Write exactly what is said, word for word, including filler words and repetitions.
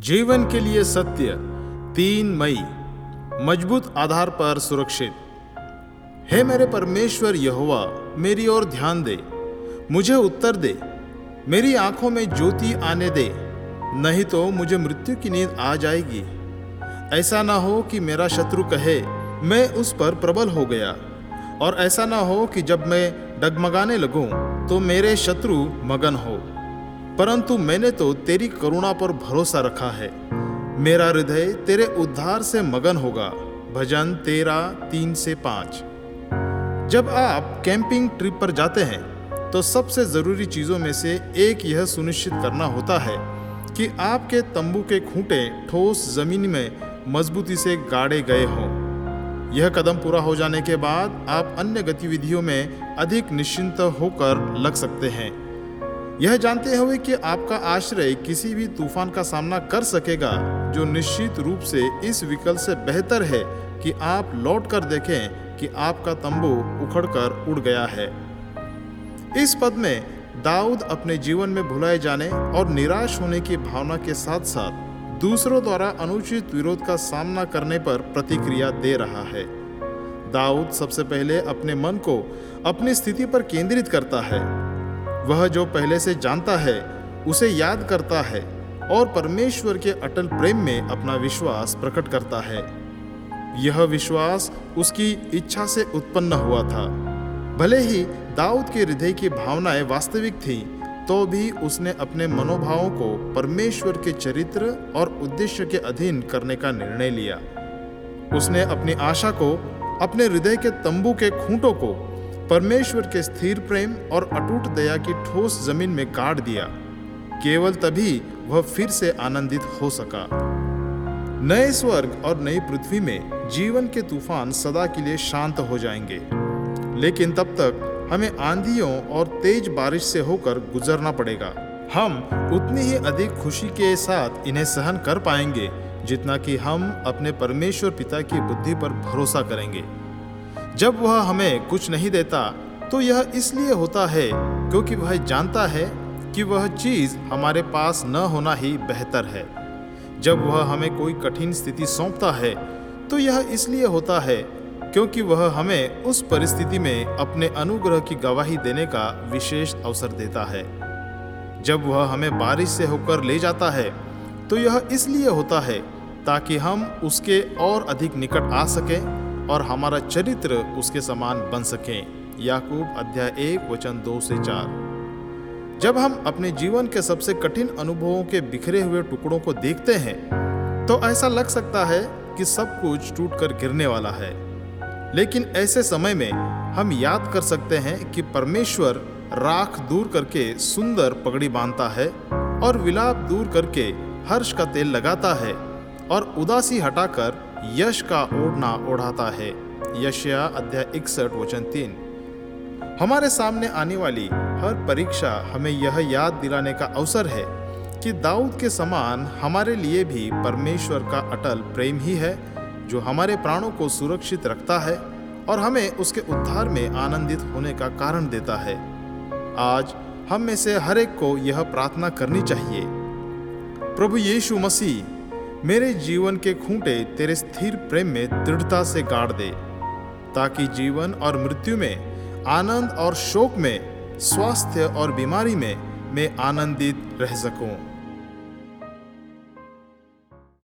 जीवन के लिए सत्य तीन मई मजबूत आधार पर सुरक्षित। हे मेरे परमेश्वर यहोवा, मेरी ओर ध्यान दे, मुझे उत्तर दे, मेरी आंखों में ज्योति आने दे, नहीं तो मुझे मृत्यु की नींद आ जाएगी। ऐसा ना हो कि मेरा शत्रु कहे मैं उस पर प्रबल हो गया, और ऐसा ना हो कि जब मैं डगमगाने लगूं तो मेरे शत्रु मगन हो। परंतु मैंने तो तेरी करुणा पर भरोसा रखा है, मेरा हृदय तेरे उद्धार से मगन होगा। भजन तेरह तीन से पाँच। जब आप कैंपिंग ट्रिप पर जाते हैं तो सबसे ज़रूरी चीज़ों में से एक यह सुनिश्चित करना होता है कि आपके तंबू के खूंटे ठोस ज़मीन में मजबूती से गाड़े गए हों। यह कदम पूरा हो जाने के बाद आप अन्य गतिविधियों में अधिक निश्चिंत होकर लग सकते हैं, यह जानते हुए कि आपका आश्रय किसी भी तूफान का सामना कर सकेगा, जो निश्चित रूप से इस विकल्प से बेहतर है कि आप लौट कर देखें कि आपका तंबू उखड़कर उड़ गया है। इस पद में दाऊद अपने जीवन में भुलाए जाने और निराश होने की भावना के साथ साथ दूसरों द्वारा अनुचित विरोध का सामना करने पर प्रतिक्रिया दे रहा है। दाऊद सबसे पहले अपने मन को अपनी स्थिति पर केंद्रित करता है। वह जो पहले से जानता है उसे याद करता है और परमेश्वर के अटल प्रेम में अपना विश्वास प्रकट करता है। यह विश्वास उसकी इच्छा से उत्पन्न हुआ था। भले ही दाऊद के हृदय की भावनाएं वास्तविक थीं, तो भी उसने अपने मनोभावों को परमेश्वर के चरित्र और उद्देश्य के अधीन करने का निर्णय लिया। उसने अपनी आशा को, अपने हृदय के तंबू के खूंटों को परमेश्वर के स्थिर प्रेम और अटूट दया की ठोस जमीन में गाड़ दिया। केवल तभी वह फिर से आनंदित हो सका। नए स्वर्ग और नई पृथ्वी में जीवन के तूफान सदा के लिए शांत हो जाएंगे, लेकिन तब तक हमें आंधियों और तेज बारिश से होकर गुजरना पड़ेगा। हम उतनी ही अधिक खुशी के साथ इन्हें सहन कर पाएंगे जितना कि हम अपने परमेश्वर पिता की बुद्धि पर भरोसा करेंगे। जब वह हमें कुछ नहीं देता तो यह इसलिए होता है क्योंकि वह जानता है कि वह चीज़ हमारे पास न होना ही बेहतर है। जब वह हमें कोई कठिन स्थिति सौंपता है तो यह इसलिए होता है क्योंकि वह हमें उस परिस्थिति में अपने अनुग्रह की गवाही देने का विशेष अवसर देता है। जब वह हमें बारिश से होकर ले जाता है तो यह इसलिए होता है ताकि हम उसके और अधिक निकट आ सकें और हमारा चरित्र उसके समान बन सकें। याकूब अध्याय एक वचन दो से चार। जब हम अपने जीवन के सबसे कठिन अनुभवों के बिखरे हुए टुकड़ों को देखते हैं तो ऐसा लग सकता है कि सब कुछ टूटकर गिरने वाला है, लेकिन ऐसे समय में हम याद कर सकते हैं कि परमेश्वर राख दूर करके सुंदर पगड़ी बांधता है और विलाप दूर करके हर्ष का तेल लगाता है और उदासी हटाकर यश का ओढ़ना ओढ़ाता है। यशायाह अध्याय इकसठ वचन तीन। हमारे सामने आने वाली हर परीक्षा हमें यह याद दिलाने का अवसर है कि दाऊद के समान हमारे लिए भी परमेश्वर का अटल प्रेम ही है जो हमारे प्राणों को सुरक्षित रखता है और हमें उसके उद्धार में आनंदित होने का कारण देता है। आज हम में से हर एक को यह प्रार्थना करनी चाहिए, प्रभु यीशु मसीह, मेरे जीवन के खूंटे तेरे स्थिर प्रेम में दृढ़ता से गाड़ दे, ताकि जीवन और मृत्यु में, आनंद और शोक में, स्वास्थ्य और बीमारी में मैं आनंदित रह सकूं।